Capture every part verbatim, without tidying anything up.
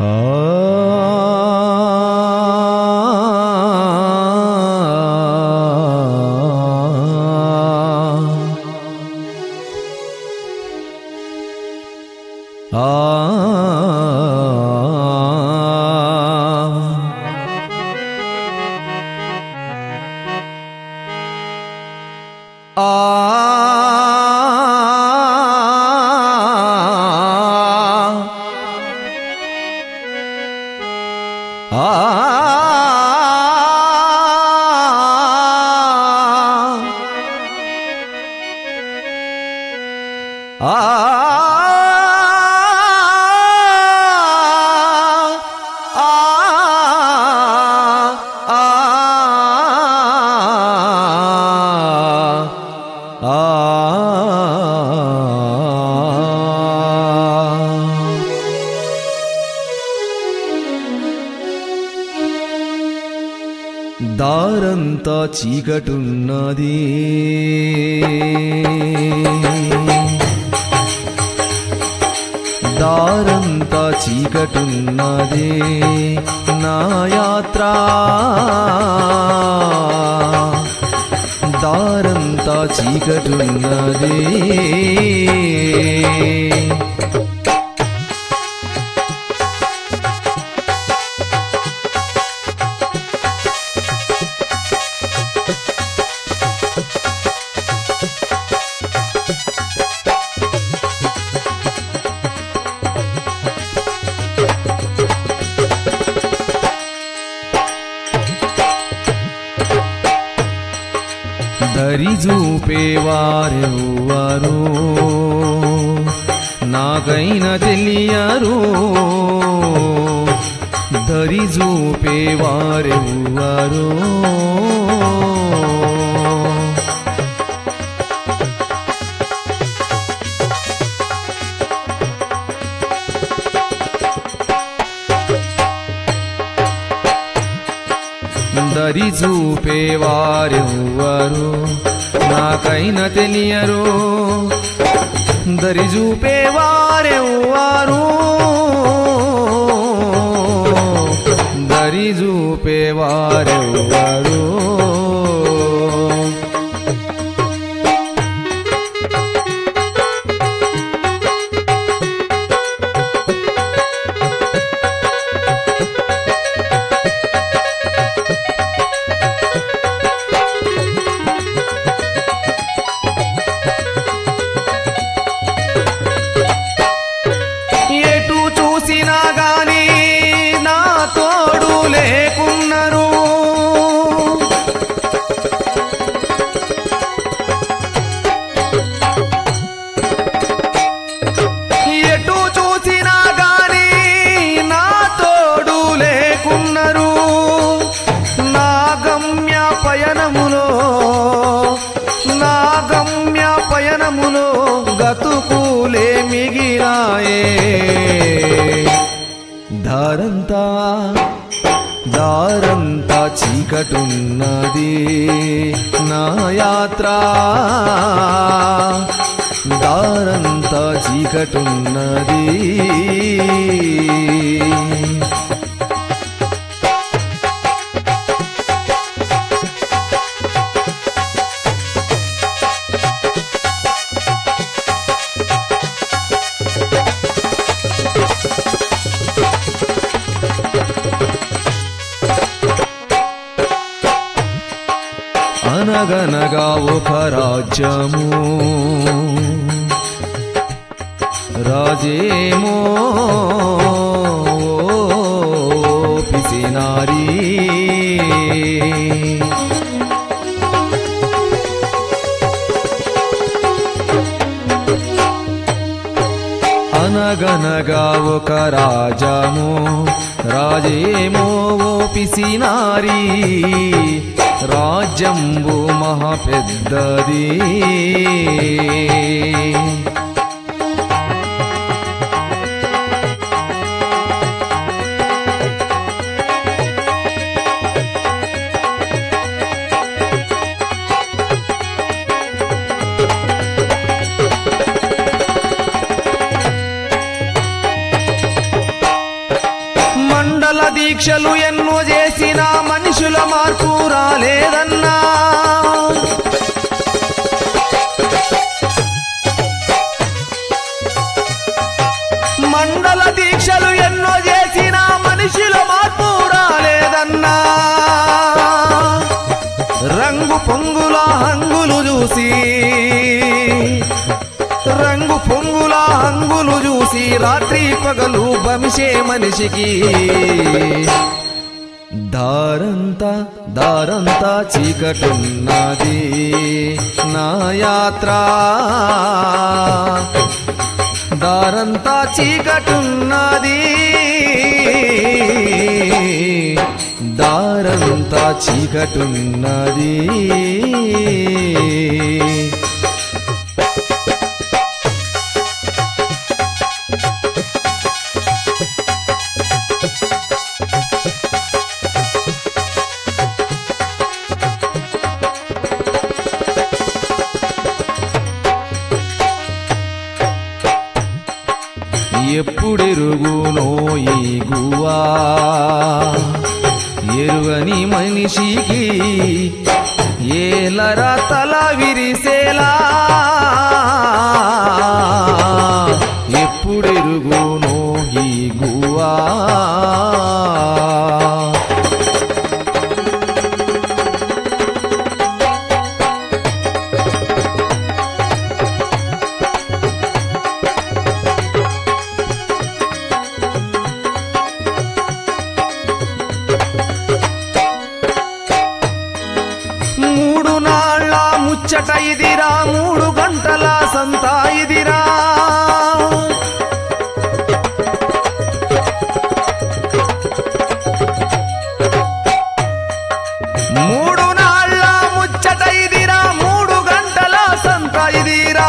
దారంతా చీకటున్నది, దారంతా చీకటున్నది, నా యాత్ర దారంతా చీకటున్నది. దరి చూపేవారెవ్వరు నాకైనా తెలియరు, దరి చూపేవారెవ్వరు దరి చూపేవారెవ్వరు నాకైనా తెలియరు, దరి చూపేవారెవ్వరు దరి చూపేవారెవ్వరు. గతుకులే మిగిలాయే, దారంతా దారంతా చీకటున్నది, నా యాత్ర దారంతా చీకటున్నది. అనగనగా ఒక రాజ్యము, రాజేమో పిసినారి, అనగనగా ఒక రాజము, రాజేమో పిసినారి, రాజ్యంబు మహా పెద్దది, దీక్షలు ఎన్నో చేసిన మనుషుల మార్పు రాలేదన్నా. మండల దీక్షలు ఎన్నో చేసిన మనుషుల మార్పు రాలేదన్నా. రంగు పొంగుల హంగులు చూసి రంగు పొంగుల హంగులు చూసి రాత్రి పగలు బంశే మనిషికి దారంతా దారంతా చీకటున్నది నా యాత్ర. దారంతా చీకటున్నది దారంతా చీకటున్నది. ఎప్పుడెరుగునో ఈ గువా ఎరుగని మనిషికి ఏలరా తల విరిసేలా. ఎప్పుడెరుగునో ఈ గువా ముచ్చట ఇదిరా మూడు గంటల సంత ఇదిరా. మూడు నాళ్ళ ముచ్చట ఇదిరా మూడు గంటల సంత ఇదిరా.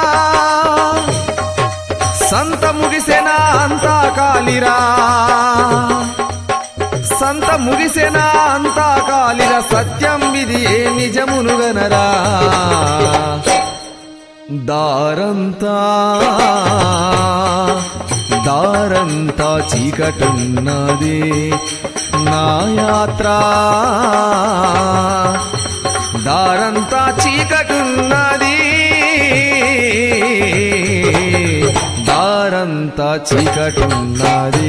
సంత ముగిసెనా అంతా కాలిరా. సంత ముగిసెనా అంతా కాలిరా. సత్యం ఇది ఏ నిజమునుగనరా. దారంతా దారంతా చీకటున్నది నా యాత్ర. దారంతా చీకటున్నది దారంతా చీకటున్నది.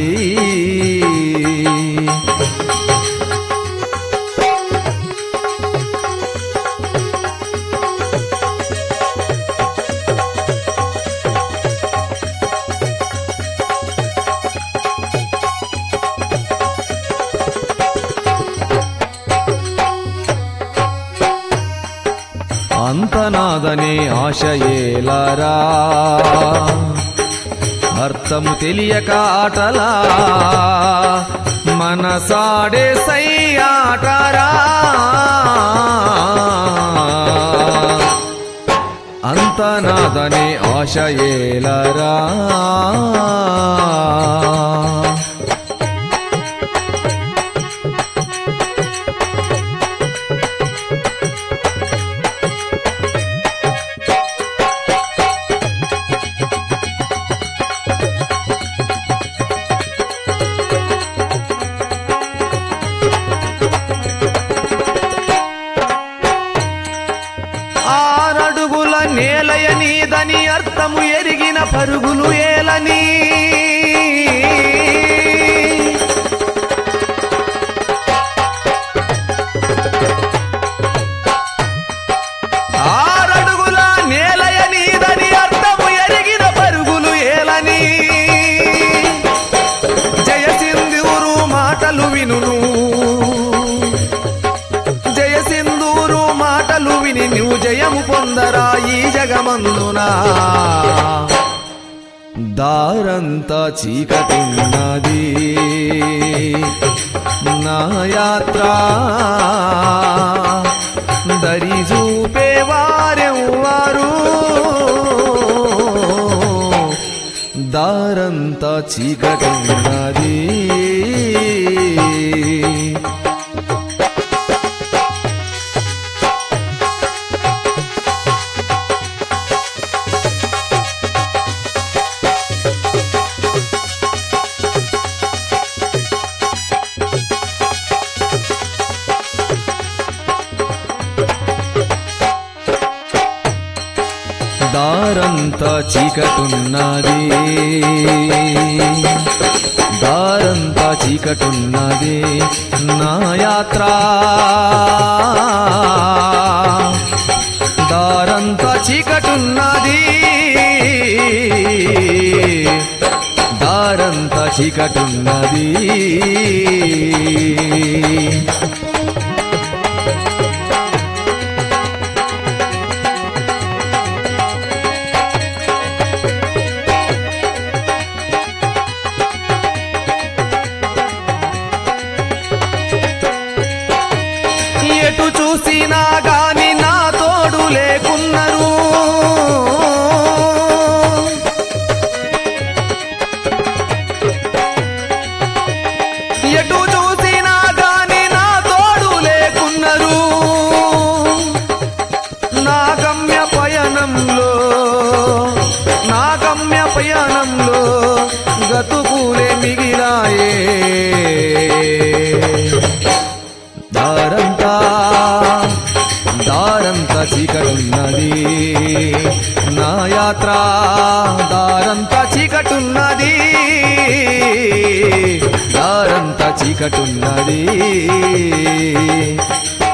అంతనాదనే ఆశయేలరా అర్థము తెలియక ఆటలా మనసాడే సయ్యాటరా. అంతనాదనే ఆశయేలరా నేలయనీదని అర్థము ఎరిగిన పరుగులు ఏలని. ఆరడుగుల నేలయనీదని అర్థము ఎరిగిన పరుగులు ఏలని. జయసింధూరు మాటలు వినును జయసింధూరు మాటలు విని నువ్వు జయము పొందరా ఈ జగమందునా. దారంతా చీకటున్నది నా యాత్ర. దరి చూపేవారెవ్వారు దారంతా చీకటున్నది. దారంతా చీకటున్నది దారంతా చీకటున్నది నా యాత్ర దారంతా చీకటున్నది దారంతా చీకటున్నది ఎటు చూసినా గాని నా తోడు లేకున్నారు ఎటు చూసినా గాని నా తోడు లేకున్నారు నా గమ్య పయనంలో నా గమ్య పయనంలో గతుకులే మిగిలాయే దారంతా దారంతా చీకటున్నది నా యాత్ర దారంతా చీకటున్నది దారంతా చీకటున్నది